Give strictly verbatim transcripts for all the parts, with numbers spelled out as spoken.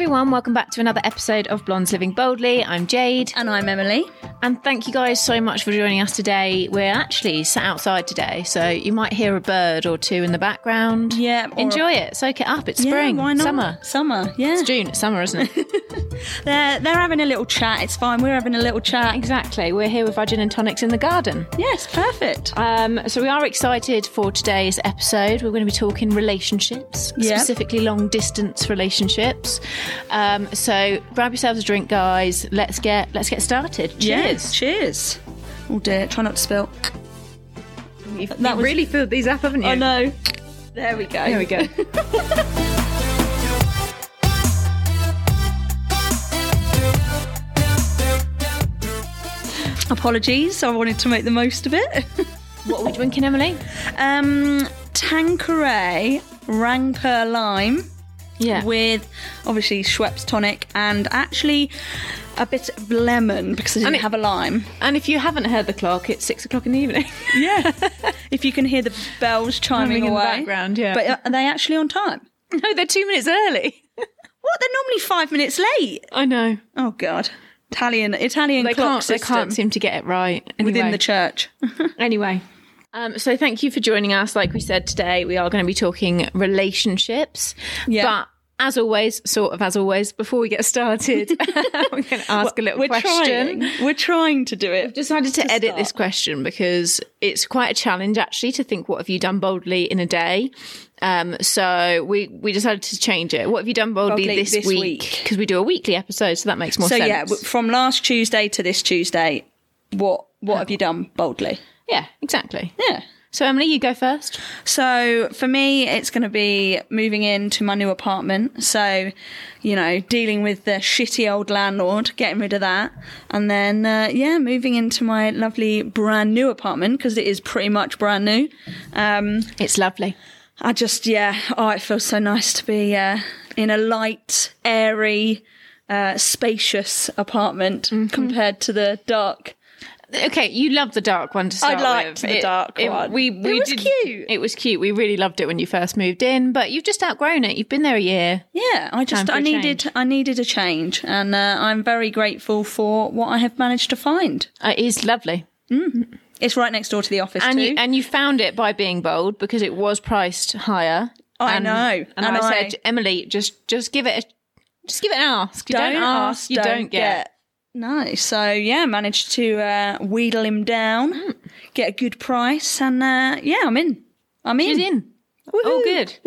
everyone, welcome back to another episode of Blondes Living Boldly. I'm Jade. And I'm Emily. And thank you guys so much for joining us today. We're actually sat outside today, so you might hear a bird or two in the background. Yeah. Enjoy it, soak it up. It's yeah, spring, why not? summer. Summer, yeah. It's June, it's summer, isn't it? they're, they're having a little chat, it's fine. We're having a little chat. Exactly, we're here with our gin and tonics in the garden. Yes, perfect. Um, so we are excited for today's episode. We're going to be talking relationships, Yep. specifically long distance relationships. Um, so grab yourselves a drink, guys. Let's get let's get started. Cheers. Yes, cheers. Oh dear, try not to spill. You've, That you've was- really filled these up, haven't you? I know. There we go. There we go. Apologies, I wanted to make the most of it. What are we drinking, Emily? um, Tanqueray Rancor Lime Yeah. with obviously Schweppes tonic and actually a bit of lemon because I didn't it- have a lime. And if you haven't heard the clock, it's six o'clock in the evening. Yeah. If you can hear the bells chiming in the away. background, yeah. But are they actually on time? No, they're two minutes early. What? They're normally five minutes late. I know. Oh God. Italian Italian They clock can't. They system can't seem to get it right. Anyway. within the church. Anyway, um, so thank you for joining us. Like we said today, we are going to be talking relationships. Yeah. But as always, sort of as always, before we get started, we're going to ask a little We're question. trying. We're trying to do it. Decided to, To edit start. this question because it's quite a challenge actually to think what have you done boldly in a day. Um, so we we decided to change it. What have you done boldly, Boldly this, this week? week. Because we do a weekly episode, so that makes more So sense. yeah, w- from last Tuesday to this Tuesday, what what have you done boldly? yeah, exactly. Yeah. So Emily, you go first. So for me, it's going to be moving into my new apartment. So, you know, dealing with the shitty old landlord, getting rid of that. And then, uh, yeah, moving into my lovely brand new apartment because it is pretty much brand new. Um, It's lovely. I just, yeah, oh, it feels so nice to be uh, in a light, airy, uh, spacious apartment compared to the dark. Okay, you loved the dark one to start I liked with. the dark one. We, It we was did, cute. It was cute. We really loved it when you first moved in, but you've just outgrown it. You've been there a year. Yeah, I just Time for I a needed change. I needed a change, and uh, I'm very grateful for what I have managed to find. Uh, It is lovely. It's right next door to the office And too. you, and you found it by being bold because it was priced higher. I and, know. And, And I, I- said, Emily, just just give it a just give it an ask. You don't, ask, you don't, get. No, so yeah, managed to uh, wheedle him down, Hmm. get a good price, and uh, yeah, I'm in. I'm in. She's in. Oh, good.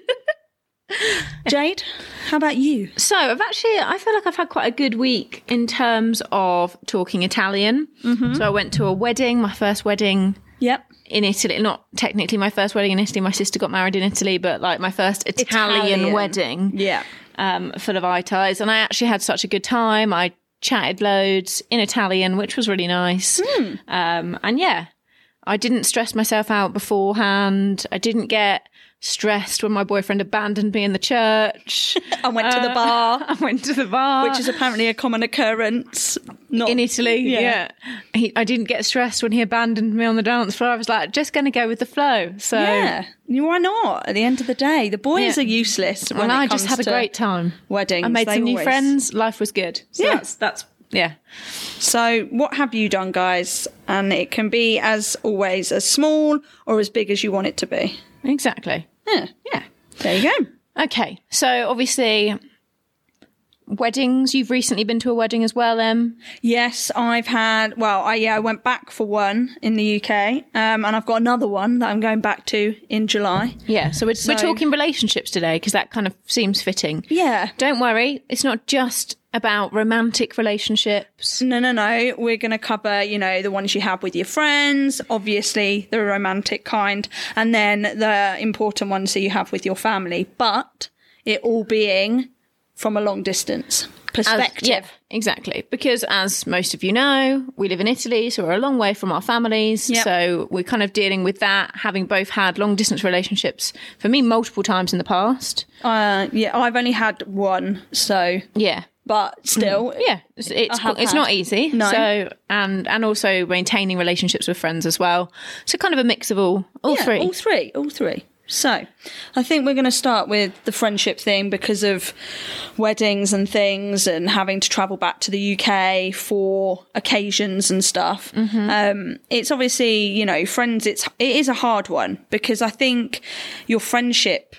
Jade, how about you? So I've actually, I feel like I've had quite a good week in terms of talking Italian. Mm-hmm. So I went to a wedding, my first wedding Yep. in Italy. Not technically my first wedding in Italy. My sister got married in Italy, but like my first Italian, Italian. wedding, Yeah. um, full of itais. And I actually had such a good time. I chatted loads in Italian, which was really nice. Mm. Um, and yeah, I didn't stress myself out beforehand. I didn't get stressed when my boyfriend abandoned me in the church. I went to the Uh, bar, I went to the bar. which is apparently a common occurrence. Not in Italy, Yeah. yeah. He, I didn't get stressed when he abandoned me on the dance floor. I was like, just going to go with the flow. So, Yeah. Why not? At the end of the day, the boys Yeah. are useless. When and it I comes just had a to great time. weddings. I made They some new always- friends. Life was good. So Yeah. that's, that's, yeah. So, what have you done, guys? And it can be, as always, as small or as big as you want it to be. Exactly. Yeah. Yeah. There you go. Okay. So obviously, weddings. You've recently been to a wedding as well, Em. Yes, I've had. Well, I yeah, I went back for one in the U K, um, and I've got another one that I'm going back to in July. Yeah. So we're, So- we're talking relationships today because that kind of seems fitting. Yeah. Don't worry. It's not just about romantic relationships. No, no, no. We're going to cover, you know, the ones you have with your friends, obviously the romantic kind, and then the important ones that you have with your family. But it all being from a long distance perspective. As, yeah, exactly. Because as most of you know, we live in Italy, so we're a long way from our families. Yep. So we're kind of dealing with that, having both had long distance relationships, for me, multiple times in the past. Uh, yeah, I've only had one, so, Yeah. but still. Yeah, it's it's, I have it's had. not easy. No. So and and also maintaining relationships with friends as well. So kind of a mix of all all Yeah, three. All three, all three. So, I think we're going to start with the friendship thing because of weddings and things and having to travel back to the U K for occasions and stuff. Mm-hmm. Um, it's obviously, you know, friends, it's, it is a hard one because I think your friendship,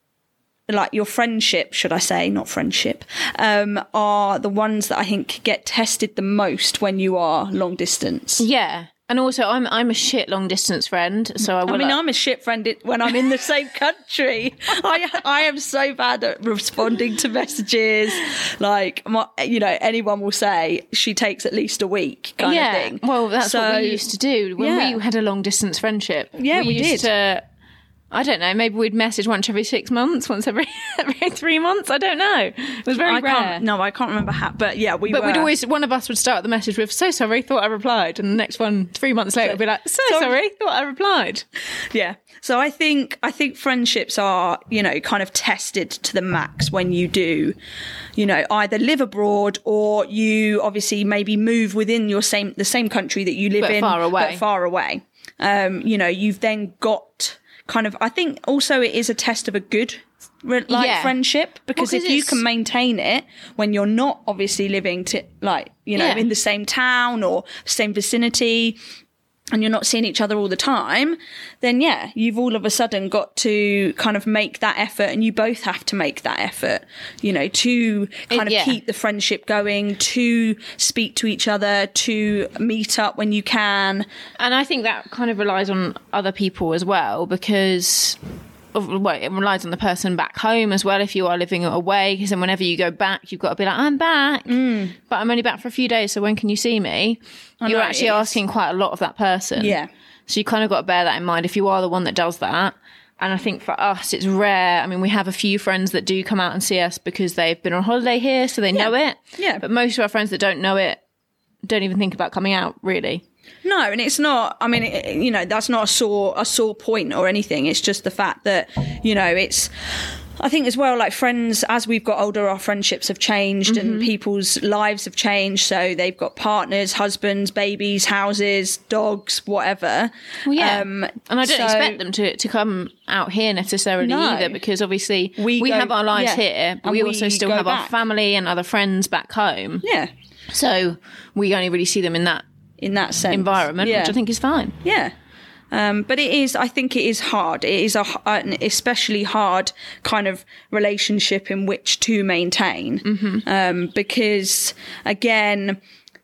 like your friendship, should I say, not friendship, um, are the ones that I think get tested the most when you are long distance. Yeah. And also, I'm I'm a shit long distance friend, so I will. I mean, I'm a shit friend when I'm in the same country. I I am so bad at responding to messages. Like, my, you know, anyone will say she takes at least a week kind yeah. of thing. Well, that's so, what we used to do when yeah. we had a long distance friendship. Yeah, we, we did. used to. I don't know, maybe we'd message once every six months, once every every three months. I don't know. It was very I rare. Can't, no, I can't remember how, but yeah, we But were. we'd always, one of us would start the message with, so sorry, thought I replied. And the next one, three months later, would be like, so Sorry. sorry, thought I replied. Yeah. So I think, I think friendships are, you know, kind of tested to the max when you do, you know, either live abroad or you obviously maybe move within your same, the same country that you live But in. far away. But far away. Um, you know, you've then got kind of, I think also it is a test of a good like Yeah. friendship because Well, 'cause if you it's- can maintain it when you're not obviously living to like, you know, Yeah. in the same town or same vicinity, and you're not seeing each other all the time, then yeah, you've all of a sudden got to kind of make that effort, and you both have to make that effort, you know, to kind It- of yeah. keep the friendship going, to speak to each other, to meet up when you can. And I think that kind of relies on other people as well, because of, well, it relies on the person back home as well if you are living away, because then whenever you go back, you've got to be like, I'm back, mm. but I'm only back for a few days, so when can you see me? I You're know, actually it is. asking quite a lot of that person. Yeah. So you kind of got to bear that in mind if you are the one that does that. And I think for us, it's rare. I mean, we have a few friends that do come out and see us because they've been on holiday here, so they Yeah. know it. Yeah. But most of our friends that don't know it don't even think about coming out, really. No, and it's not, I mean, it, you know, that's not a sore, a sore point or anything. It's just the fact that, you know, it's, I think as well, like friends, as we've got older, our friendships have changed mm-hmm. and people's lives have changed. So they've got partners, husbands, babies, houses, dogs, whatever. Well, yeah. Um, and I don't so- expect them to, to come out here necessarily No. either, because obviously We we, go- have our lives yeah. here, but And we, we also still go have our back. family and other friends back home. Yeah, So we only really see them in that in that sense. environment, yeah. which I think is fine. Yeah. Um, but it is, I think it is hard. It is a, an especially hard kind of relationship in which to maintain. Mm-hmm. Um, because again,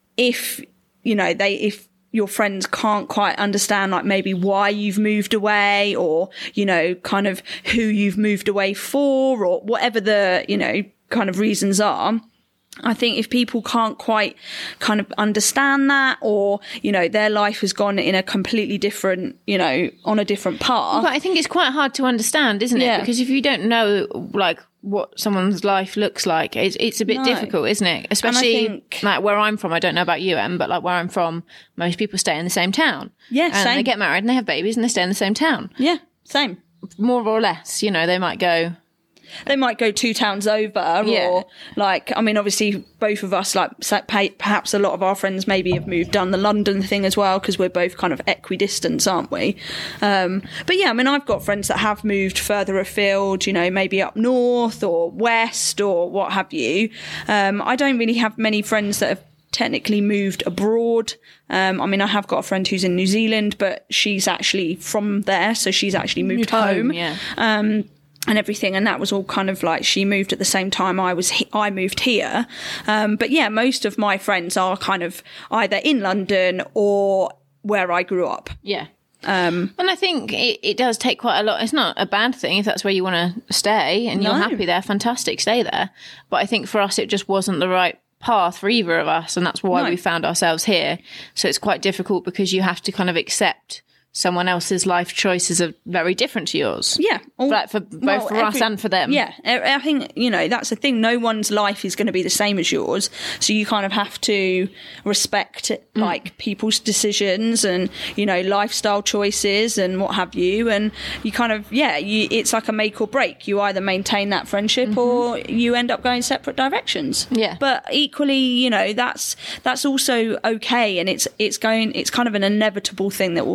if, you know, they, if your friends can't quite understand like maybe why you've moved away or, you know, kind of who you've moved away for or whatever the, you know, kind of reasons are. I think if people can't quite kind of understand that, or, you know, their life has gone in a completely different, you know, on a different path. But I think it's quite hard to understand, isn't it? Yeah. Because if you don't know, like, what someone's life looks like, it's, it's a bit No. difficult, isn't it? Especially think- like where I'm from. I don't know about you, Em, but like where I'm from, most people stay in the same town. Yeah, and same. they get married and they have babies and they stay in the same town. Yeah, same. More or less, you know, they might go. They might go two towns over Yeah. or like, I mean, obviously both of us, like sa- pa- perhaps a lot of our friends maybe have moved down the London thing as well, because we're both kind of equidistant, aren't we? Um, but yeah, I mean, I've got friends that have moved further afield, you know, maybe up north or west or what have you. Um, I don't really have many friends that have technically moved abroad. Um, I mean, I have got a friend who's in New Zealand, but she's actually from there. So she's actually moved, Moved home. home, yeah. Um, and everything, and that was all kind of like she moved at the same time I was he- I moved here. Um, but yeah, most of my friends are kind of either in London or where I grew up. Yeah. Um, And I think it, it does take quite a lot. It's not a bad thing if that's where you want to stay and you're No. happy there. Fantastic, stay there. But I think for us, it just wasn't the right path for either of us, and that's why No. we found ourselves here. So it's quite difficult because you have to kind of accept someone else's life choices are very different to yours. yeah. all- Like for both well, for us every- and for them. Yeah. I I think, you know, that's the thing. No one's life is going to be the same as yours. So you kind of have to respect Mm. like people's decisions and, you know, lifestyle choices and what have you. And you kind of, yeah, you, it's like a make or break. You either maintain that friendship Mm-hmm. or you end up going separate directions. Yeah. But equally, you know, that's, that's also okay. And it's, it's going, it's kind of an inevitable thing that will happen.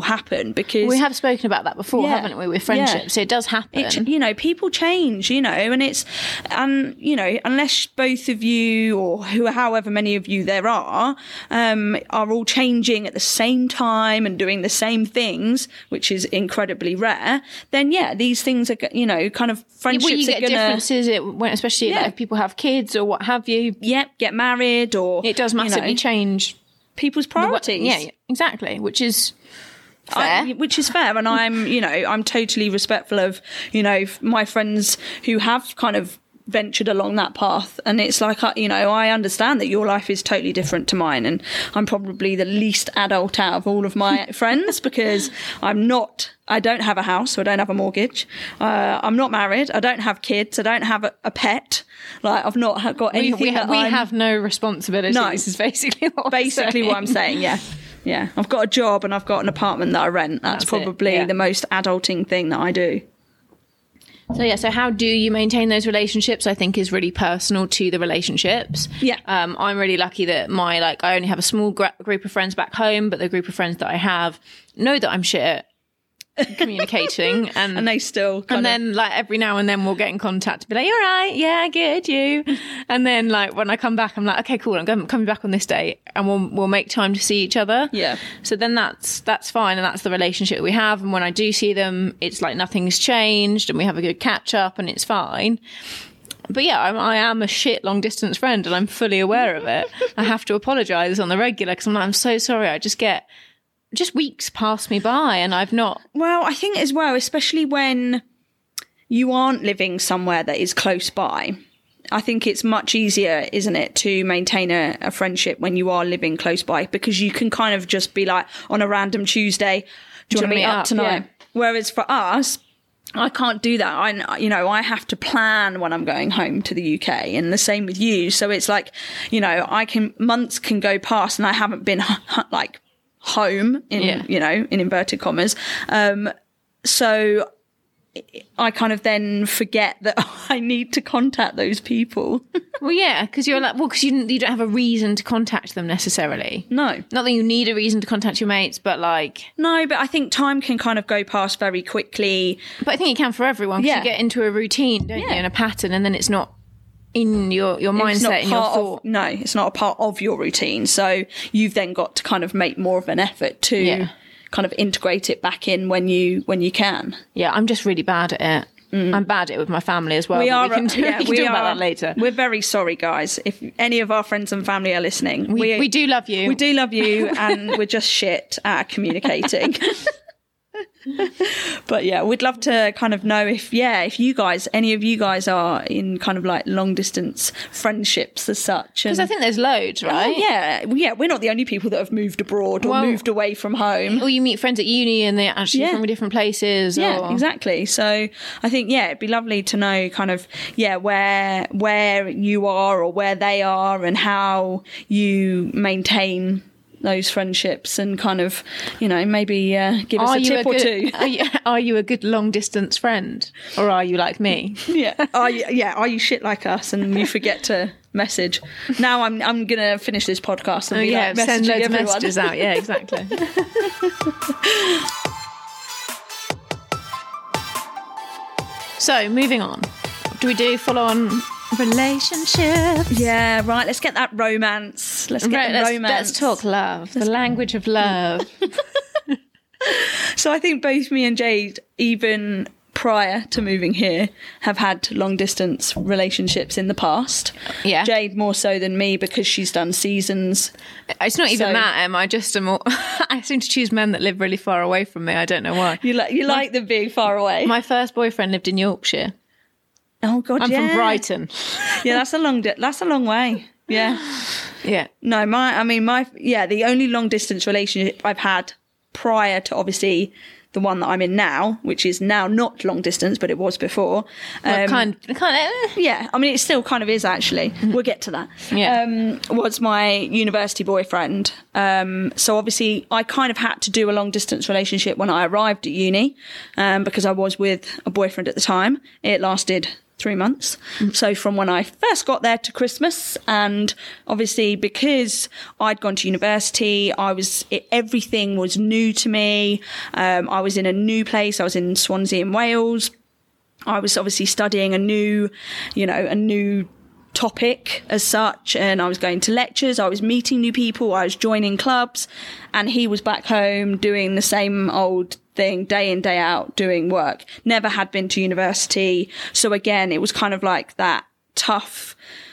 happen because We have spoken about that before, Yeah. haven't we, with friendships? Yeah. So it does happen. It, you know, people change, you know, and it's, and, you know, unless both of you or who, however many of you there are, um, are all changing at the same time and doing the same things, which is incredibly rare, then yeah, these things are, you know, kind of friendships well, you get are gonna, differences, it, when, especially Yeah. like if people have kids or what have you. yeah, get married or, It does you massively know, change people's the wa- priorities. Yeah, yeah, exactly, which is fair. I, which is fair, and I'm, you know, I'm totally respectful of, you know, my friends who have kind of ventured along that path, and it's like, you know, I understand that your life is totally different to mine, and I'm probably the least adult out of all of my friends because I'm not, I don't have a house, so I don't have a mortgage. Uh, I'm not married. I don't have kids. I don't have a, a pet. Like I've not ha- got we, anything. we, ha- that we I'm- have no responsibilities. No. This is basically what I'm basically saying. what I'm saying. Yeah. Yeah, I've got a job and I've got an apartment that I rent. That's, That's it, probably yeah. the most adulting thing that I do. So yeah, so how do you maintain those relationships? I think is really personal to the relationships. Yeah. Um, I'm really lucky that my like I only have a small gra- group of friends back home, but the group of friends that I have know that I'm shit at communicating, and And they still kind and of, then like every now and then we'll get in contact to be like, "You're right, yeah, good, you." And then like when I come back, I'm like, "Okay, cool, I'm going, coming back on this day," and we'll we'll make time to see each other. Yeah. So then that's that's fine, and that's the relationship we have. And when I do see them, it's like nothing's changed, and we have a good catch up, and it's fine. But yeah, I'm, I am a shit long distance friend, and I'm fully aware of it. I have to apologise on the regular because I'm like, I'm so sorry. I just get just weeks pass me by, and I've not. well, I think as well, especially when you aren't living somewhere that is close by, I think it's much easier, isn't it, to maintain a, a friendship when you are living close by, because you can kind of just be like on a random Tuesday, do you want to meet up tonight? Yeah. Whereas for us, I can't do that. I, you know, I have to plan when I'm going home to the U K, and the same with you. So it's like, you know, I can, months can go past and I haven't been like home in, Yeah. you know, in inverted commas. Um, so I kind of then forget that I need to contact those people. Well, yeah, because you're like, well, because you, you don't have a reason to contact them necessarily. No. Not that you need a reason to contact your mates, but like, No, but I think time can kind of go past very quickly. but I think it can for everyone because Yeah. you get into a routine, don't you, Yeah. and a pattern, and then it's not in your, your It's not mindset and your part thought. of, no, it's not a part of your routine. So you've then got to kind of make more of an effort to Yeah. kind of integrate it back in when you when you can. Yeah, I'm just really bad at it. I'm bad at it with my family as well. We but are. We can, do, yeah, we can we talk are, about that later. We're very sorry, guys. If any of our friends and family are listening, We, we do love you. We do love you, and we're just shit at communicating. But yeah, we'd love to kind of know if, yeah, if you guys, any of you guys are in kind of like long distance friendships as such. Because I think there's loads, Oh, right? yeah, well, yeah, we're not the only people that have moved abroad or Well- moved away from home. Or you meet friends at uni and they're actually Yeah. from different places. Yeah, or... exactly. So I think, yeah, it'd be lovely to know kind of, yeah, where where you are or where they are and how you maintain those friendships, and kind of, you know, maybe uh, give us Are a you tip a or good, two. Are you, are you a good long distance friend, or are you like me? Yeah. Are you, yeah, are you shit like us and you forget to message? Now I'm I'm gonna finish this podcast and Oh be yeah, like, send messaging loads of everyone. messages out. Yeah, exactly. So moving on, do we do full on relationships? Yeah, right. Let's get that romance. Let's get Right, the let's, romance. let's talk love, the language of love. So I think both me and Jade, even prior to moving here, have had long distance relationships in the past. Yeah. Jade more so than me because she's done seasons. It's not even So- that, Em. I just am. All, I seem to choose men that live really far away from me. I don't know why. You like you like them being far away. My first boyfriend lived in Yorkshire. oh God, I'm yeah. from Brighton. Yeah, that's a long di- that's a long way. Yeah. Yeah. No, my I mean my yeah, the only long distance relationship I've had prior to obviously the one that I'm in now, which is now not long distance, but it was before. Well, um, kind, kind of. Yeah, I mean, it still kind of is, actually. We'll get to that. Yeah. Um, was my university boyfriend. Um, so obviously, I kind of had to do a long distance relationship when I arrived at uni, um, because I was with a boyfriend at the time. It lasted three months. So from when I first got there to Christmas, and obviously because I'd gone to university, I was it, everything was new to me. Um, I was in a new place. I was in Swansea in Wales. I was obviously studying a new, you know, a new topic as such, and I was going to lectures, I was meeting new people, I was joining clubs, and he was back home doing the same old thing day in, day out, doing work. Never had been to university. So again, it was kind of like that tough,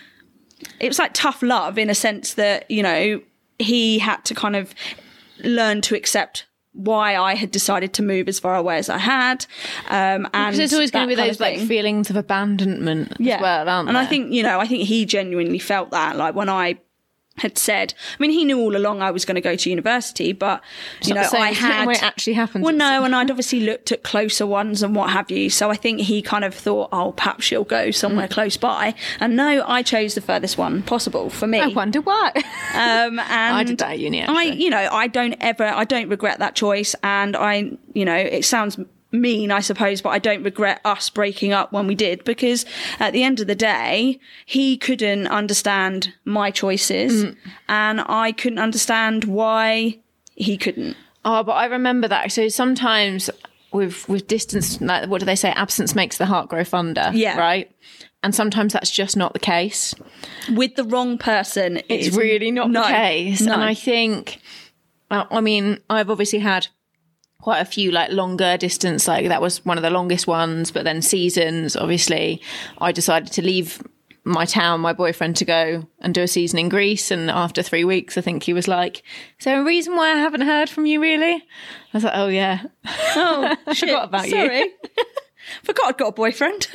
it was like tough love in a sense that, you know, he had to kind of learn to accept why I had decided to move as far away as I had. Um, and because there's always going to be those like thing. feelings of abandonment yeah. as well, aren't and there? I think, you know, I think he genuinely felt that, like when I had said, I mean, he knew all along I was going to go to university, but, you know, I had... when it actually happened. Well, no, and I'd obviously looked at closer ones and what have you, so I think he kind of thought, oh, perhaps she'll go somewhere mm. close by. And no, I chose the furthest one possible for me. I wonder why. um, and I did that at uni, actually. I, you know, I don't ever, I don't regret that choice, and I, you know, it sounds mean, I suppose, but I don't regret us breaking up when we did, because at the end of the day, he couldn't understand my choices mm. and I couldn't understand why he couldn't. Oh, but I remember that. So sometimes with with distance, like, what do they say? Absence makes the heart grow fonder. Yeah. Right? And sometimes that's just not the case. With the wrong person, it's is, really not no, the case. No. And I think, I mean, I've obviously had quite a few like longer distance, like that was one of the longest ones, but then seasons, obviously I decided to leave my town, my boyfriend, to go and do a season in Greece, and after three weeks I think he was like, is there a reason why I haven't heard from you really? I was like, oh yeah, oh I shit, forgot about sorry. you. Forgot I'd got a boyfriend.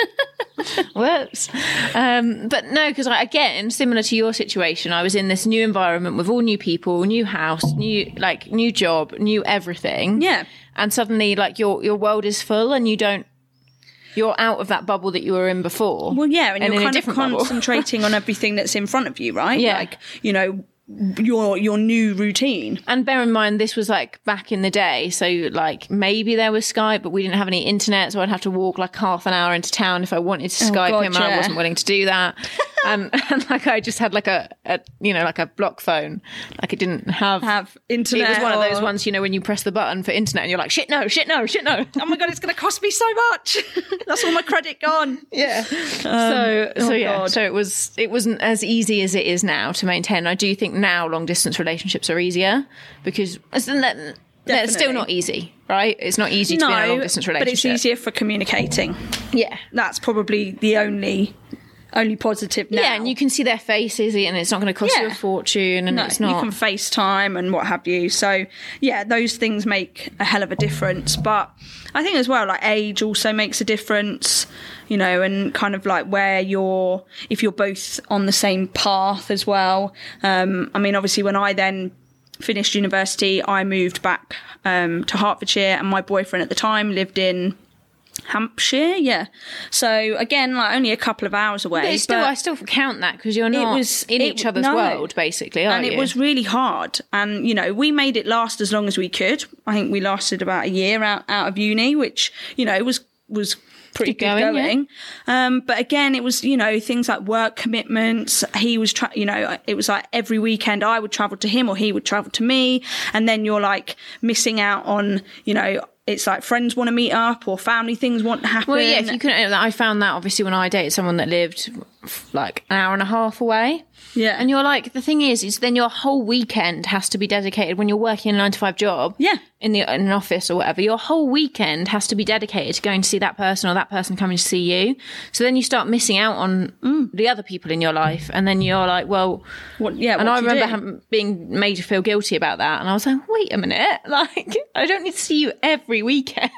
Whoops. Um, but no, because again, similar to your situation, I was in this new environment with all new people, new house, new like new job, new everything. Yeah. And suddenly, like your your world is full, and you don't. You're out of that bubble that you were in before. Well, yeah, and, and you're kind of concentrating on everything that's in front of you, right? Yeah. Like, you know, your your new routine. And bear in mind, this was like back in the day, so like maybe there was Skype, but we didn't have any internet, so I'd have to walk like half an hour into town if I wanted to oh, Skype God, him. yeah. I wasn't willing to do that. um, and like I just had like a, a you know like a block phone, like it didn't have have internet. It was one or... of those ones, you know, when you press the button for internet and you're like, shit no, shit no, shit no. Oh my God, it's going to cost me so much. That's all my credit gone. Yeah. Um, so so oh yeah. God. So it was it wasn't as easy as it is now to maintain. I do think now long distance relationships are easier because it's, it's still not easy, right? It's not easy to no, be in a long distance relationship. But it's easier for communicating. Yeah. That's probably the only only positive now. Yeah, and you can see their faces and it's not going to cost yeah. you a fortune, and no, it's not. You can FaceTime and what have you. So yeah, those things make a hell of a difference. But I think as well, like age also makes a difference, you know, and kind of like where you're, if you're both on the same path as well. Um, I mean, obviously when I then finished university, I moved back um, to Hertfordshire, and my boyfriend at the time lived in Hampshire, yeah. So again, like only a couple of hours away. But, still, but I still count that because you're not was, in it, each other's no. world, basically, are and you? it was really hard. And you know, we made it last as long as we could. I think we lasted about a year out, out of uni, which you know was was pretty good, good going. going. Yeah. Um, but again, it was you know things like work commitments. He was, tra- you know, it was like every weekend I would travel to him or he would travel to me, and then you're like missing out on you know. It's like friends want to meet up or family things want to happen. Well, yeah, if you couldn't, I found that obviously when I dated someone that lived like an hour and a half away. Yeah. And you're like, the thing is, is then your whole weekend has to be dedicated when you're working a nine to five job. Yeah. In the in an office or whatever. Your whole weekend has to be dedicated to going to see that person or that person coming to see you. So then you start missing out on mm. the other people in your life. And then you're like, well, what, yeah. And what I do remember do? having, being made to feel guilty about that. And I was like, wait a minute. Like, I don't need to see you every weekend.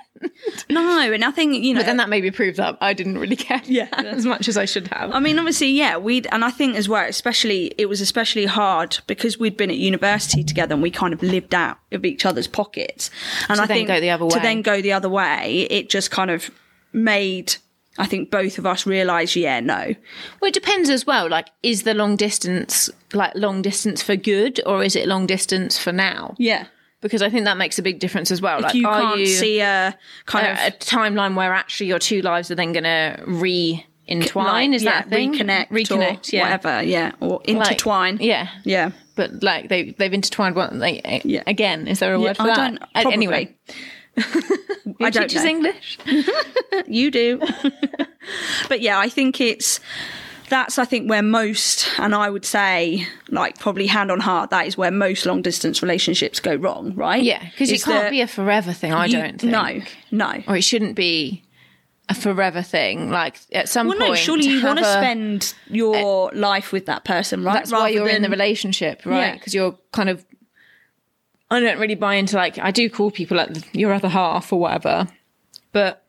No, and I think, you know... But then that maybe proved that I didn't really care yeah. as much as I should have. I mean, obviously, yeah, we'd... And I think as well, especially, it was especially hard because we'd been at university together and we kind of lived out of each other's pockets. And to I then think go the other way. To then go the other way, it just kind of made... I think both of us realise, yeah, no. Well, it depends as well. Like, is the long distance, like, long distance for good or is it long distance for now? Yeah. Because I think that makes a big difference as well. If like, you are can't you see a kind a, of a timeline where actually your two lives are then going to re entwine. Like, is yeah, that a thing? Reconnect, reconnect, or yeah, whatever, yeah, or intertwine, like, yeah, yeah. But like they they've intertwined one. Like, Yeah. again, is there a Yeah, word for I that? don't- Uh, probably. Anyway, I don't teaches know. English. You do. But yeah, I think it's that's I think where most, and I would say like probably hand on heart, that is where most long distance relationships go wrong, right? Yeah, because it Is can't that be a forever thing. I you- don't think. No, no. Or it shouldn't be a forever thing. Like at some Well, point, no, surely to you want to have a- spend your life with that person, right? That's why Rather you're in the than- relationship, right? Yeah. Because you're kind of. I don't really buy into like I do call people like your other half or whatever, but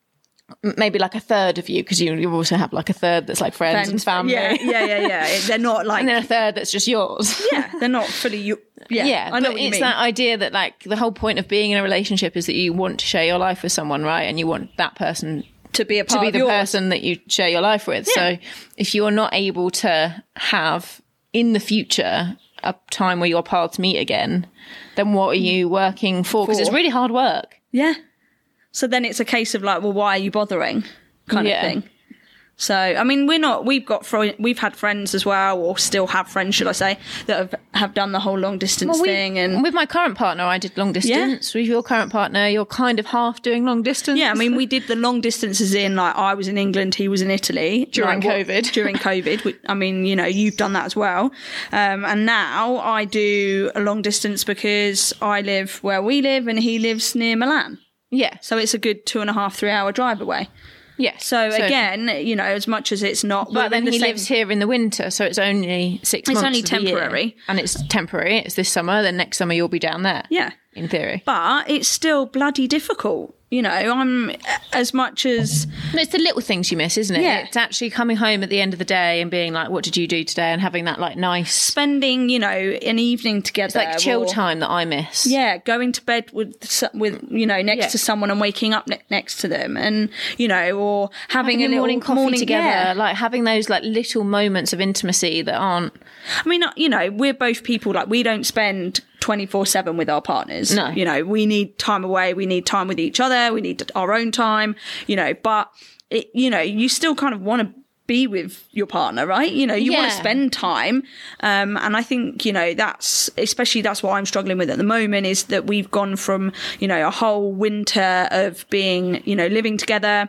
m- maybe like a third of you because you you also have like a third that's like friends, and family, Yeah, yeah, yeah, yeah. They're not like and then a third that's just yours. yeah, they're not fully you. Yeah, Yeah, I know but what you it's mean. that idea that like the whole point of being in a relationship is that you want to share your life with someone, right? And you want that person to be a to part be of the yours. person that you share your life with. Yeah. So if you're not able to have in the future a time where your paths meet again, then what are you working for? Because it's For. really hard work. Yeah. So then it's a case of like, well, why are you bothering? Kind Yeah. of thing. So, I mean, we're not, we've got, fr- we've had friends as well, or still have friends, should I say, that have, have done the whole long distance Well, we- thing. And with my current partner, I did long distance. With your current partner, you're kind of half doing long distance. yeah, I mean, we did the long distances in, like, I was in England, he was in Italy. During like, what- COVID. During COVID. which- I mean, you know, you've done that as well. Um, and now I do a long distance because I live where we live and he lives near Milan. yeah, So it's a good two and a half, three hour drive away. yeah. So, again, you know, as much as it's not, we're But in then the he same- lives here in the winter, so it's only six It's months. only of the year. temporary. And it's temporary. It's this summer. Then next summer you'll be down there. Yeah. in theory. But it's still bloody difficult. You know, I'm as much as No, it's the little things you miss, isn't it? Yeah. It's actually coming home at the end of the day and being like, what did you do today? And having that like nice, spending, you know, an evening together. like chill or- time that I miss. Yeah, going to bed with s- with you know next Yeah. to someone and waking up ne- next to them, and you know, or having, Having a a little morning coffee morning, together, yeah. like having those like little moments of intimacy that aren't. I mean, you know, we're both people like we don't spend twenty-four seven with our partners. No. You know, we need time away, we need time with each other, we need our own time, you know, but it, you know, you still kind of want to be with your partner, right? You know, you want to Yeah. spend time. Um, and I think, you know, that's, especially that's what I'm struggling with at the moment is that we've gone from, you know, a whole winter of being, you know, living together.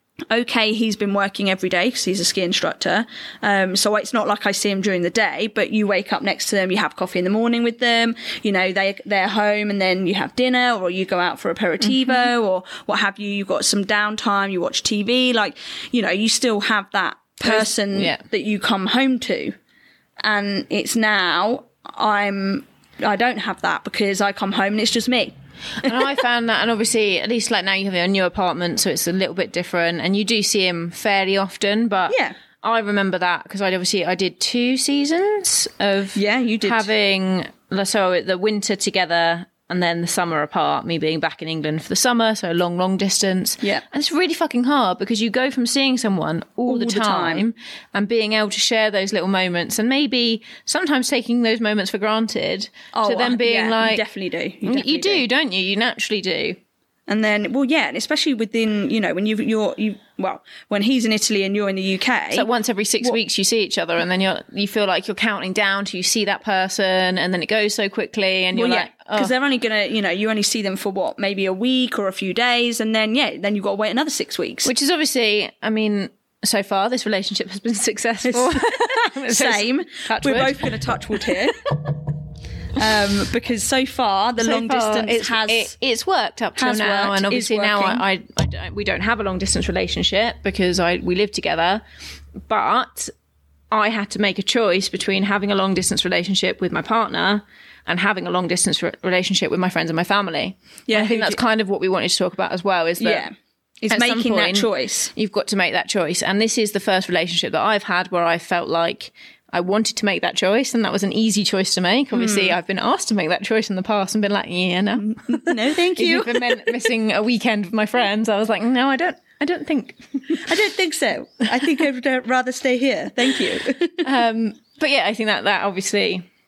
Okay, he's been working every day because he's a ski instructor. Um, so it's not like I see him during the day, but you wake up next to them, you have coffee in the morning with them, you know, they, they're home and then you have dinner or you go out for aperitivo Mm-hmm. or what have you. You've got some downtime, you watch T V, like, you know, you still have that person yeah. that you come home to. And it's now I'm, I don't have that because I come home and it's just me. And I found that, and obviously, at least like now you have a new apartment, so it's a little bit different, and you do see him fairly often. But Yeah. I remember that because I obviously I did two seasons of Yeah, you did. having so the winter together and then the summer apart. Me being back in England for the summer, so long, long distance. Yeah. and it's really fucking hard because you go from seeing someone all, All the, the time time. and being able to share those little moments, and maybe sometimes taking those moments for granted. Oh, to then uh, being yeah, like, you definitely do. You, you, definitely do, don't you? You naturally do. And then, well, yeah, and especially within, you know, when you've, you're, you, well, when he's in Italy and you're in the U K. So once every six weeks you see each other, and then you're you feel like you're counting down till you see that person, and then it goes so quickly, and you're well, yeah, like, because oh. they're only gonna, you know, you only see them for what, maybe a week or a few days, and then yeah, then you've got to wait another six weeks. Which is obviously, I mean, so far this relationship has been successful. Same. Touch We're wood. both going to touch wood here. um, because so far the So long far, distance it's, has it, it's worked up till has now, worked, and is obviously now working. I, I, I don't, we don't have a long distance relationship because I we live together, but I had to make a choice between having a long distance relationship with my partner and having a long distance re- relationship with my friends and my family. Yeah, And I think who that's do- kind of what we wanted to talk about as well. Is that yeah, it's at some making that point, choice. You've got to make that choice. And this is the first relationship that I've had where I felt like I wanted to make that choice, and that was an easy choice to make. Obviously, I've been asked to make that choice in the past and been like, yeah, no. No, thank Even you. if it meant missing a weekend with my friends, I was like, no, I don't. I don't think. I don't think so. I think I would uh, rather stay here. Thank you. Um, but yeah, I think that that obviously,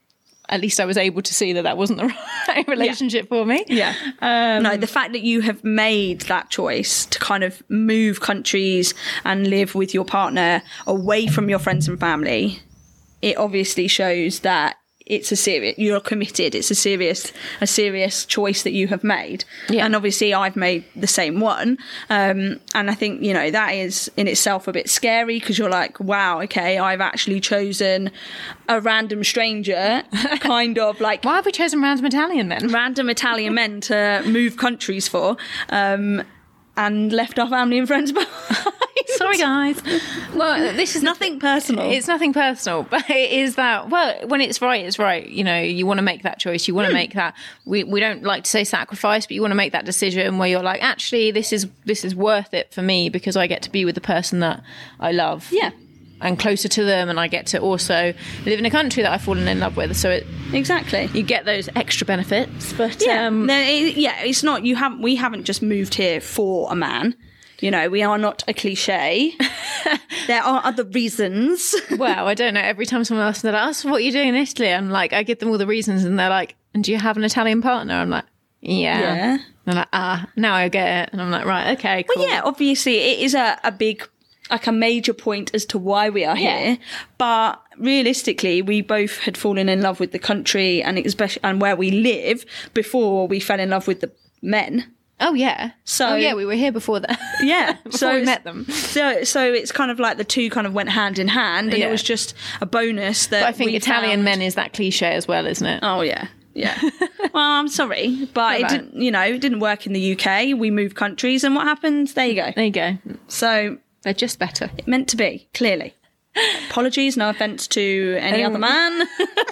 at least I was able to see that that wasn't the right relationship yeah. for me. Yeah. Um, no, the fact that you have made that choice to kind of move countries and live with your partner away from your friends and family, it obviously shows that it's a serious, you're committed. It's a serious, a serious choice that you have made. Yeah. And obviously I've made the same one. Um, and I think, you know, that is in itself a bit scary because you're like, wow, okay, I've actually chosen a random stranger, kind of like. Why have we chosen random Italian men? Random Italian men to move countries for, um, and left our family and friends behind. Sorry, guys. Well, this is nothing personal. It's nothing personal, but it is that, well, when it's right, it's right. You know, you want to make that choice. You want to mm. make that, we, we don't like to say sacrifice, but you want to make that decision where you're like, actually, this is, this is worth it for me because I get to be with the person that I love. Yeah. And closer to them, and I get to also live in a country that I've fallen in love with. So it exactly you get those extra benefits. But yeah, um, no, it, yeah, it's not you haven't we haven't just moved here for a man. You know, we are not a cliche. There are other reasons. Well, I don't know. Every time someone asks, they're like, "Oh, so what are you doing in Italy?" I'm like, I give them all the reasons, and they're like, "And do you have an Italian partner?" I'm like, "Yeah." Yeah. And they're like, "Ah, now I get it." And I'm like, "Right, okay, cool." Well, yeah, obviously it is a, a big. like a major point as to why we are yeah. here, but realistically we both had fallen in love with the country and especially and where we live before we fell in love with the men. Oh yeah. So oh yeah, we were here before that. Yeah. before so we met them. So so it's kind of like the two kind of went hand in hand, and yeah. it was just a bonus that. But I think we Italian found... men is that cliche as well, isn't it? Oh yeah. Yeah. Well, I'm sorry, but it didn't. You know, it didn't work in the U K. We moved countries, and what happened? There you go. There you go. So. They're just better. It meant to be, clearly. Apologies, no offence to any other man.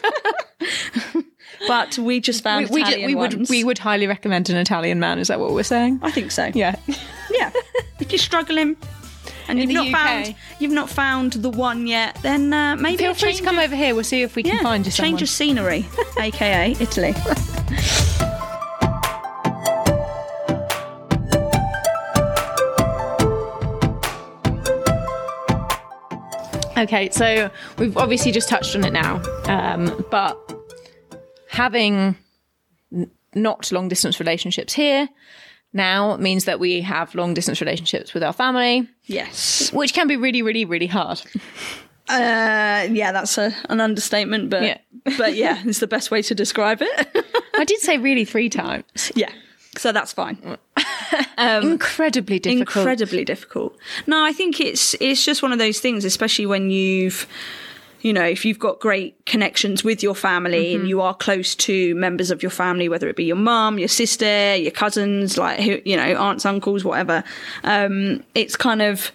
But we just found we, Italian we, we ones. would we would highly recommend an Italian man. Is that what we're saying? I think so. Yeah. Yeah. If you're struggling and In you've not the U K. found you've not found the one yet, then uh, maybe feel a free to come of, over here. We'll see if we can yeah, find you someone. change of scenery, aka Italy. Okay, so we've obviously just touched on it now, um, but having n- not long distance relationships here now means that we have long distance relationships with our family. Yes. Which can be really, really, really hard. Uh, yeah, that's a, an understatement, but yeah. but yeah, it's the best way to describe it. I did say really three times. Yeah, so that's fine. Um, incredibly difficult. Incredibly difficult. No, I think it's it's just one of those things, especially when you've, you know, if you've got great connections with your family mm-hmm. and you are close to members of your family, whether it be your mum, your sister, your cousins, like, who, you know, aunts, uncles, whatever. Um, it's kind of,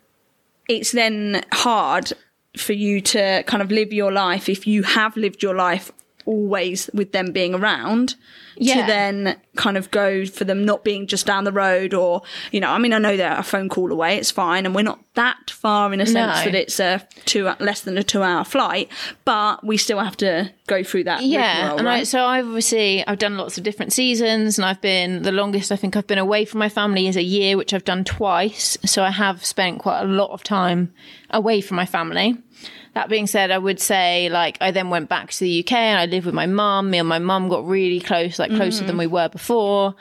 it's then hard for you to kind of live your life if you have lived your life always with them being around. Yeah. To then kind of go for them not being just down the road or, you know, I mean, I know they're a phone call away, it's fine. And we're not that far in a sense no. that it's a two, less than a two hour flight, but we still have to go through that. Yeah. rigmarole, and right? I, so I've obviously, I've done lots of different seasons and I've been, the longest I think I've been away from my family is a year, which I've done twice. So I have spent quite a lot of time away from my family. That being said, I would say, like, I then went back to the U K and I lived with my mum. Me and my mum got really close, like closer mm-hmm. than we were before.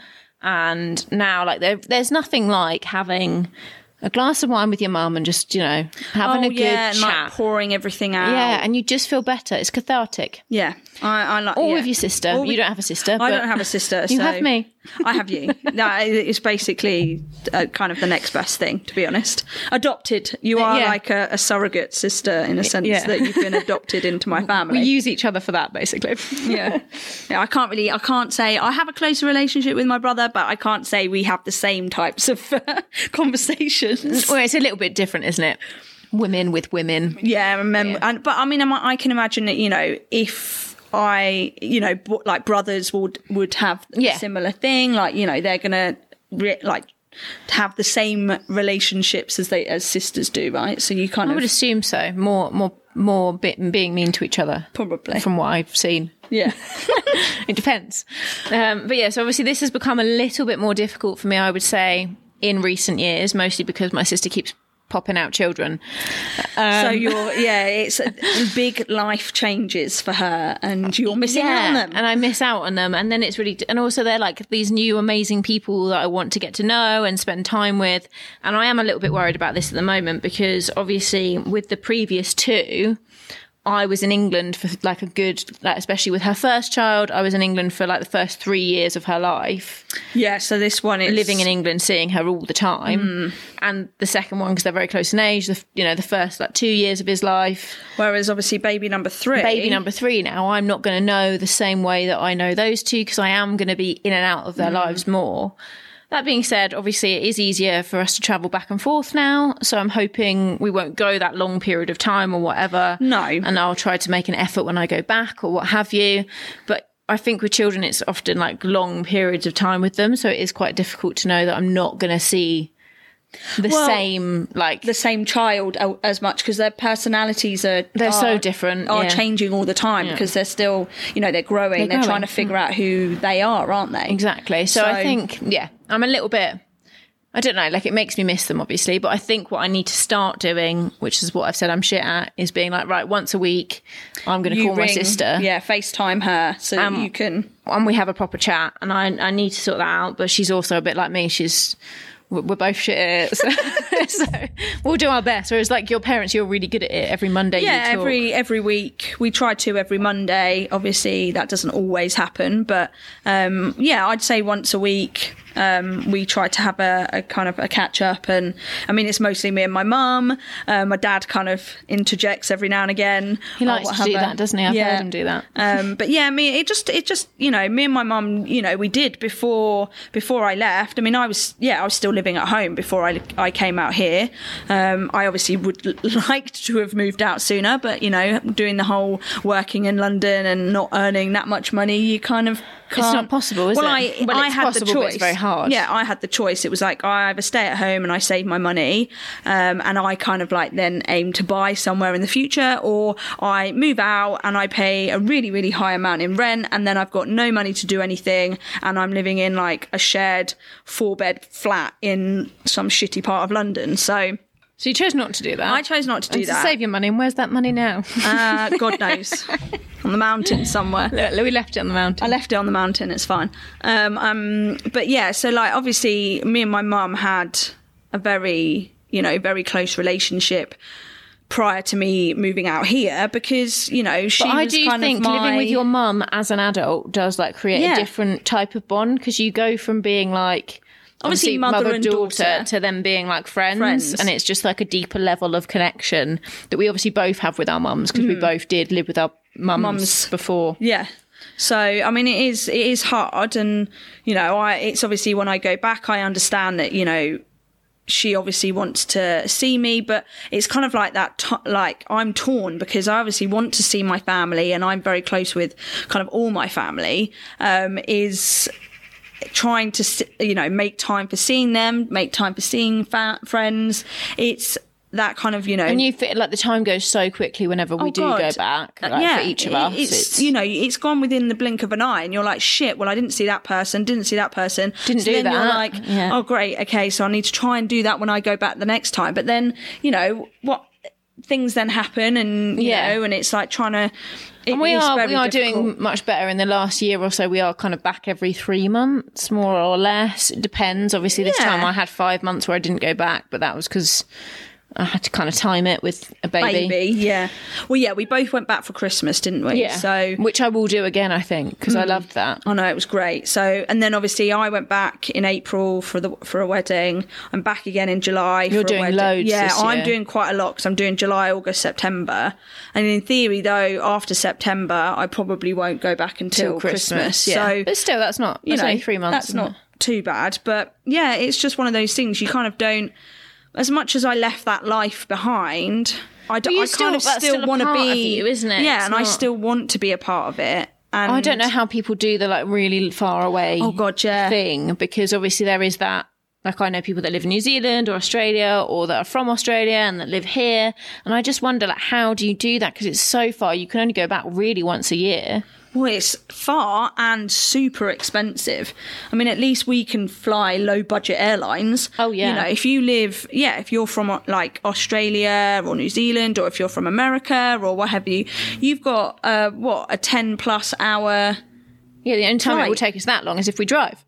And now, like, there, there's nothing like having a glass of wine with your mum and just, you know, having oh, a good yeah, and, chat. like, pouring everything out. Yeah, and you just feel better. It's cathartic. Yeah. I, I like, or yeah. with your sister. Or you with, don't have a sister. I but don't have a sister. You so have me. I have you. That is basically uh, kind of the next best thing, to be honest. Adopted. You are yeah. like a, a surrogate sister in a sense yeah. that you've been adopted into my family. We use each other for that, basically. yeah. Yeah. I can't really, I can't say I have a closer relationship with my brother, but I can't say we have the same types of uh, conversations. Well, it's a little bit different, isn't it? Women with women. Yeah. I remember. Yeah. And, but I mean, I can imagine that, you know, if I, you know, b- like brothers would would have yeah. a similar thing. Like, you know, they're gonna re- like have the same relationships as they as sisters do, right? So you kind I of would assume so. More, more, more bit, being mean to each other, probably from what I've seen. Yeah, it depends. Um, but yeah, so obviously this has become a little bit more difficult for me, I would say, in recent years, mostly because my sister keeps popping out children. Um, so you're, yeah, it's big life changes for her, and you're missing yeah, out on them. And I miss out on them. And then it's really, and also they're like these new amazing people that I want to get to know and spend time with. And I am a little bit worried about this at the moment because obviously with the previous two, I was in England for like a good, like especially with her first child, I was in England for like the first three years of her life. Yeah, so this one is... living in England, seeing her all the time. Mm. And the second one, because they're very close in age, the, you know, the first like two years of his life. Whereas obviously baby number three... Baby number three now, I'm not going to know the same way that I know those two because I am going to be in and out of their mm. lives more. That being said, obviously it is easier for us to travel back and forth now. So I'm hoping we won't go that long period of time or whatever. No. And I'll try to make an effort when I go back or what have you. But I think with children, it's often like long periods of time with them. So it is quite difficult to know that I'm not going to see the well, same, like the same child as much because their personalities are they're are, so different are yeah. changing all the time yeah. because they're still, you know, they're growing, they're, they're growing. trying to figure out who they are, aren't they? Exactly. So, so I think, yeah, I'm a little bit, I don't know, like it makes me miss them obviously, but I think what I need to start doing, which is what I've said I'm shit at, is being like, right, once a week I'm going to call ring, my sister, yeah, FaceTime her so um, that you can, and we have a proper chat, and I I need to sort that out. But she's also a bit like me, she's we're both shit at it, so, so we'll do our best. Whereas like your parents, you're really good at it. Every Monday yeah you talk. every every week we try to every Monday. Obviously that doesn't always happen, but um yeah I'd say once a week um we try to have a, a kind of a catch up. And I mean it's mostly me and my mum. um, my dad kind of interjects every now and again. He likes to do that, doesn't he? I've yeah. heard him do that. um but yeah I mean it just it just you know me and my mum, you know we did before before I left. I mean I was yeah I was still living at home before I, I came out here. um, I obviously would l- like to have moved out sooner, but you know doing the whole working in London and not earning that much money, you kind of can't. It's not possible, is well, it? I, well, I it's had possible, the choice. But it's very hard. Yeah, I had the choice. It was like I either stay at home and I save my money, um, and I kind of like then aim to buy somewhere in the future, or I move out and I pay a really, really high amount in rent, and then I've got no money to do anything, and I'm living in like a shared four bed flat in some shitty part of London. So. So you chose not to do that? I chose not to do and that. To save your money, and where's that money now? uh, God knows. On the mountain somewhere. Look, we left it on the mountain. I left it on the mountain, it's fine. Um, um, but yeah, so like obviously me and my mum had a very, you know, very close relationship prior to me moving out here because, you know, she but I was do kind think of my... living with your mum as an adult does like create yeah. a different type of bond because you go from being like... Obviously, mother, mother and daughter, daughter to them being like friends, friends, and it's just like a deeper level of connection that we obviously both have with our mums because mm. we both did live with our mums, mums before. Yeah. So I mean, it is it is hard, and you know, I it's obviously when I go back, I understand that you know she obviously wants to see me, but it's kind of like that. T- like I'm torn because I obviously want to see my family, and I'm very close with kind of all my family. Um, is trying to, you know, make time for seeing them, make time for seeing fa- friends. It's that kind of, you know. And you feel like the time goes so quickly whenever we oh do God. go back, like, yeah, for each of us. It's, it's, you know, it's gone within the blink of an eye and you're like, shit, well, I didn't see that person, didn't see that person. Didn't so do then that. You're like, yeah. oh, great, okay, so I need to try and do that when I go back the next time. But then, you know, what things then happen and, you yeah. know, and it's like trying to... It and we are we are difficult. doing much better in the last year or so. We are kind of back every three months, more or less. It depends. Obviously, this yeah. time I had five months where I didn't go back, but that was because I had to kind of time it with a baby. Baby, yeah. Well, yeah, we both went back for Christmas, didn't we? Yeah. So, which I will do again, I think, because mm. I loved that. I know, it was great. So, and then obviously I went back in April for the for a wedding. I'm back again in July. You're for doing a wedding. loads. Yeah, this year. I'm doing quite a lot because I'm doing July, August, September. And in theory, though, after September, I probably won't go back until Christmas. Christmas. Yeah. So, but still, that's not. That's you know, only three months. That's not it? Too bad. But yeah, it's just one of those things you kind of don't. As much as I left that life behind, I, d- I still, kind of still, still want to be, you, isn't it? Yeah, it's and not... I still want to be a part of it. And I don't know how people do the like really far away oh God, yeah. thing because obviously there is that. Like I know people that live in New Zealand or Australia or that are from Australia and that live here, and I just wonder like how do you do that because it's so far. You can only go back really once a year. Well, it's far and super expensive. I mean, at least we can fly low budget airlines. Oh, yeah. You know, if you live, yeah, if you're from like Australia or New Zealand, or if you're from America or what have you, you've got, uh, what, a ten plus hour. Yeah, the only time Right. it will take us that long is if we drive.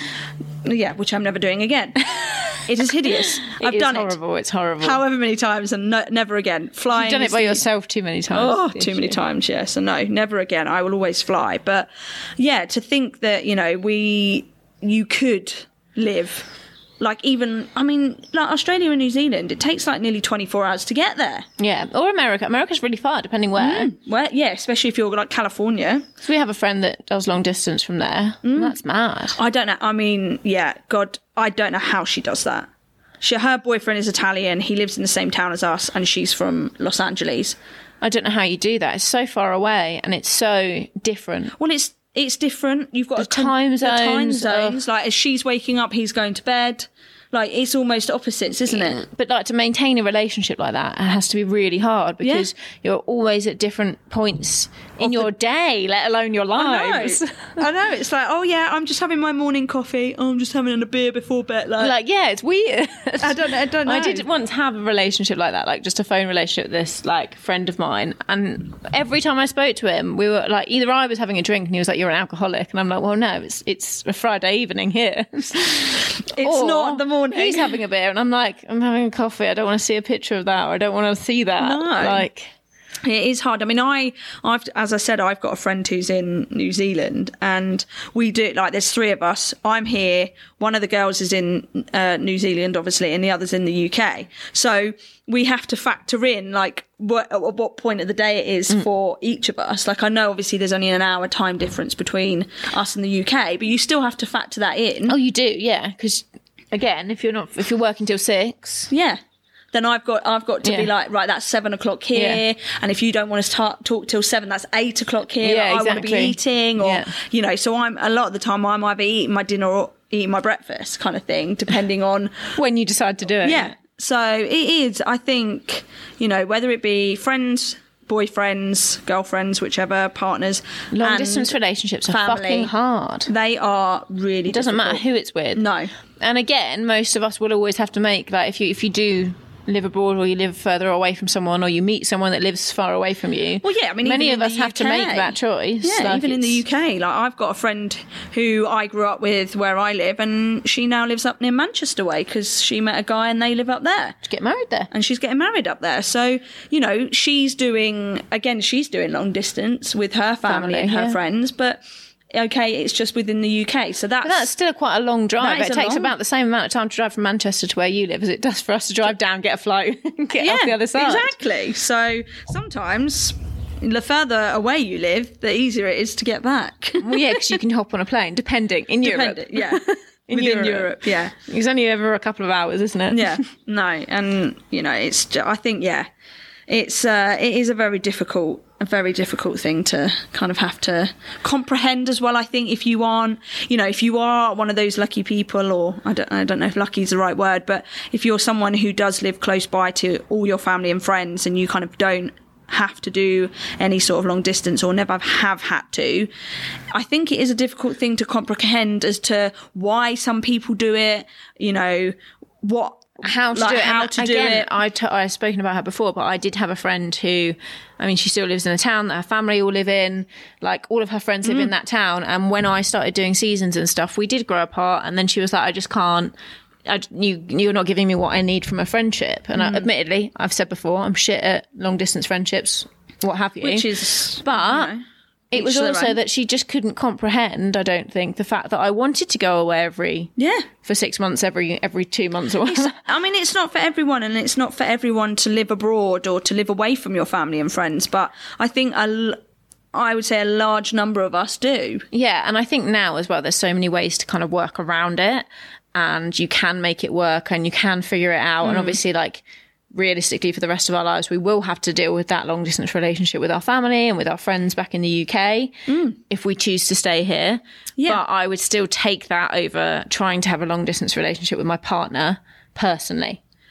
Yeah, which I'm never doing again. It is hideous. It I've is done horrible. It's horrible. it however many times and no, never again. Flying. You've done it is by the- yourself too many times. Oh, didn't too many you? times, yes. So no, never again. I will always fly. But yeah, to think that, you know, we, you could live like even, I mean, like Australia and New Zealand, it takes like nearly twenty-four hours to get there. Yeah, or America. America's really far, depending where. Where, yeah, especially if you're like California. So we have a friend that does long distance from there. And that's mad. I don't know. I mean, yeah, God, I don't know how she does that. She, her boyfriend is Italian. He lives in the same town as us, and she's from Los Angeles. I don't know how you do that. It's so far away and it's so different. Well, it's it's different. You've got The a con- time the time zones, zones. Like as she's waking up, he's going to bed. Like it's almost opposites, isn't it? But like to maintain a relationship like that, it has to be really hard because you're always at different points in your day, let alone your lives. I know. I know. It's like, oh yeah, I'm just having my morning coffee. Oh, I'm just having a beer before bed. Like, Like, yeah, it's weird. I don't know. I don't know. I did once have a relationship like that, like just a phone relationship with this like friend of mine. And every time I spoke to him, we were like, either I was having a drink and he was like, "You're an alcoholic," and I'm like, "Well, no, it's it's a Friday evening here." It's Or not the morning. He's having a beer, and I'm like, "I'm having a coffee. I don't want to see a picture of that, or I don't want to see that." No. Like, It is hard. I mean, I, I've, as I said, I've got a friend who's in New Zealand, and we do like there's three of us. I'm here. One of the girls is in uh, New Zealand, obviously, and the other's in the U K. So we have to factor in like what at what point of the day it is Mm. for each of us. Like I know, obviously, there's only an hour time difference between us and the U K, but you still have to factor that in. oh, you do, yeah, because again, if you're not, if you're working till six, Yeah. Then I've got I've got to be Yeah. like, right, that's seven o'clock here, Yeah. and if you don't want to start, talk till seven, that's eight o'clock here. Yeah, like, I want to be exactly. eating, or Yeah. you know. So I'm a lot of the time I'm either eating my dinner or eating my breakfast, kind of thing, depending on when you decide to do it, yeah. So it is. I think you know whether it be friends, boyfriends, girlfriends, whichever partners, long and distance relationships are family, fucking hard. They are really. It doesn't matter difficult. who it's with. No. And again, most of us will always have to make like if you if you do live abroad or you live further away from someone or you meet someone that lives far away from you. Well, yeah, I mean, many even of in us the have to U K. make that choice. Yeah, Like, even in the it's- U K. Like I've got a friend who I grew up with where I live, and she now lives up near Manchester way because she met a guy and they live up there. get married there. And she's getting married up there. So, you know, she's doing, again, she's doing long distance with her family, Family, and her yeah. friends, but okay, it's just within the U K. So that's, But that's still quite a long drive. That is It a takes long- about the same amount of time to drive from Manchester to where you live as it does for us to drive down, get a flight, and get off the other side. Exactly. So sometimes the further away you live, the easier it is to get back. Well, yeah, because you can hop on a plane, depending in Europe. Dependent, yeah. In Within Europe. Europe, yeah. It's only ever a couple of hours, isn't it? Yeah, no, and you know, it's. ju- I think, yeah, it's. Uh, it is a very difficult, a very difficult thing to kind of have to comprehend as well. I think if you aren't, you know, if you are one of those lucky people, or I don't, I don't know if lucky is the right word, but if you're someone who does live close by to all your family and friends, and you kind of don't have to do any sort of long distance or never have had to, I think it is a difficult thing to comprehend as to why some people do it, you know, what How to like do it. how And to do again, it. I t- I've spoken about her before, but I did have a friend who, I mean, she still lives in a town that her family all live in. Like, all of her friends live Mm. in that town. And when I started doing seasons and stuff, we did grow apart. And then she was like, I just can't. I, you, you're not giving me what I need from a friendship. And Mm. I, admittedly, I've said before, I'm shit at long distance friendships, what have you. Which is, But you know, it was each their also own. that she just couldn't comprehend, I don't think, the fact that I wanted to go away every yeah. for six months, every every two months or whatever. I mean, it's not for everyone, and it's not for everyone to live abroad or to live away from your family and friends. But I think a l- I would say a large number of us do. Yeah, and I think now as well, there's so many ways to kind of work around it, and you can make it work, and you can figure it out. And obviously, like, realistically, for the rest of our lives, we will have to deal with that long distance relationship with our family and with our friends back in the U K if we choose to stay here. Yeah. But I would still take that over trying to have a long distance relationship with my partner personally.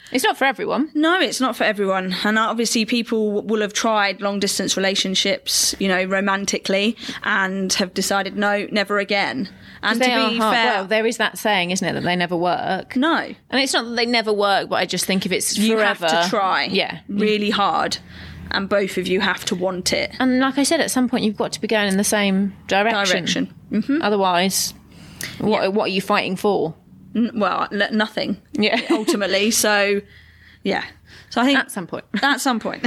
It's not for everyone. No, it's not for everyone. And obviously people will have tried long distance relationships, you know, romantically, and have decided, no, never again. And to They are be hard. fair, Well, there is that saying, isn't it, that they never work. no, And it's not that they never work, but I just think if it's you forever, have to try Yeah. really hard. And both of you have to want it. And like I said, at some point you've got to be going in the same direction. Direction. Mm-hmm. Otherwise, what Yeah. what are you fighting for? N- Well, n- nothing. Yeah. Ultimately. So, yeah. So I think At some point. at some point.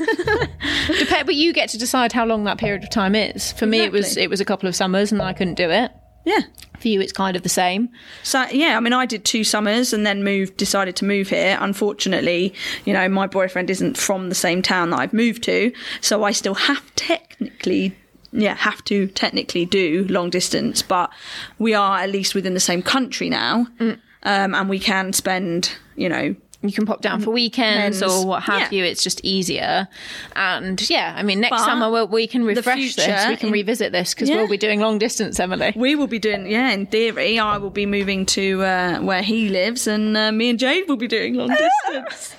Dep- but you get to decide how long that period of time is. For me, it was Exactly. it was a couple of summers, and I couldn't do it. yeah. For you, it's kind of the same. So yeah, I mean, I did two summers and then moved, decided to move here. Unfortunately, you know, my boyfriend isn't from the same town that I've moved to, so I still have technically, yeah, have to technically do long distance. But we are at least within the same country now, Mm. um, and we can spend, you know, You can pop down for weekends Weekends, or what have yeah. you. It's just easier. And yeah, I mean, next But summer we'll, we can the refresh this. future We can in- revisit this because Yeah. we'll be doing long distance, Emily. we will be doing. Yeah, in theory, I will be moving to uh, where he lives, and uh, me and Jade will be doing long distance.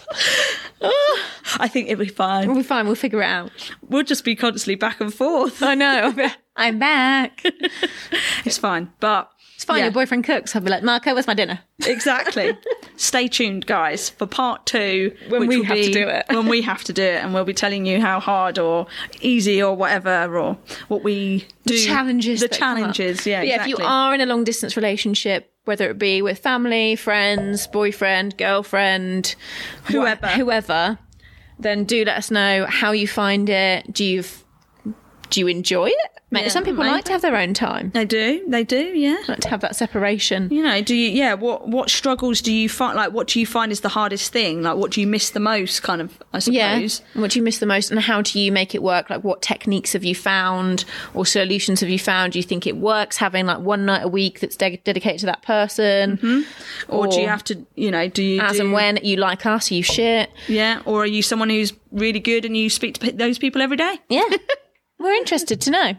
I think it'll be fine. We'll be fine. We'll figure it out. We'll just be constantly back and forth. I know. I'm back. It's fine, but It's fine. yeah. Your boyfriend cooks. I'll be like, Marco, where's my dinner? Exactly. Stay tuned, guys, for part two. When which we will have to be do it. when we have to do it, and we'll be telling you how hard or easy or whatever, or what we do. Challenges. The that come up. challenges, yeah, But yeah, exactly. if you are in a long distance relationship, whether it be with family, friends, boyfriend, girlfriend, Whoever. wh- whoever, then do let us know how you find it. Do you f- do you enjoy it? Mate, Yeah, some people maybe. like to have their own time. They do, they do, yeah. Like to have that separation. You know, do you? Yeah. What what struggles do you find? Like, what do you find is the hardest thing? Like, what do you miss the most? Kind of, I Yeah. suppose. And what do you miss the most, and how do you make it work? Like, what techniques have you found, or solutions have you found? Do you think it works having like one night a week that's de- dedicated to that person, Or, do you have to? You know, do you? as do, and when you like us, you shit? Yeah. Or are you someone who's really good and you speak to pe- those people every day? Yeah, we're interested to know.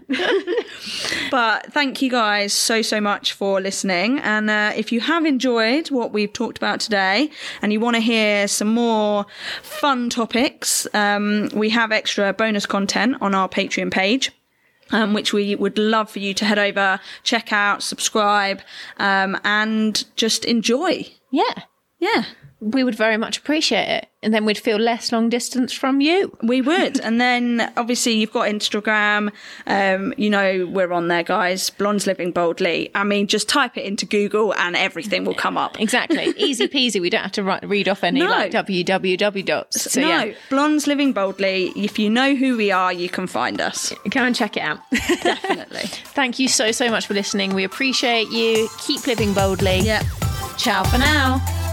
But thank you guys so, so much for listening. And uh, if you have enjoyed what we've talked about today and you want to hear some more fun topics, um, we have extra bonus content on our Patreon page. Um, which we would love for you to head over, check out, subscribe, um, and just enjoy. Yeah, Yeah. we would very much appreciate it, and then we'd feel less long distance from you. We would. And then obviously you've got Instagram. Um, you know, we're on there, guys. Blondes Living Boldly. I mean, just type it into Google and everything will come up. Exactly, easy peasy. We don't have to write, read off any No. like www dots. So no, yeah, Blondes Living Boldly. If you know who we are, you can find us. go and check it out. Definitely. Thank you so so much for listening. We appreciate you. Keep living boldly. Yep. Ciao for now.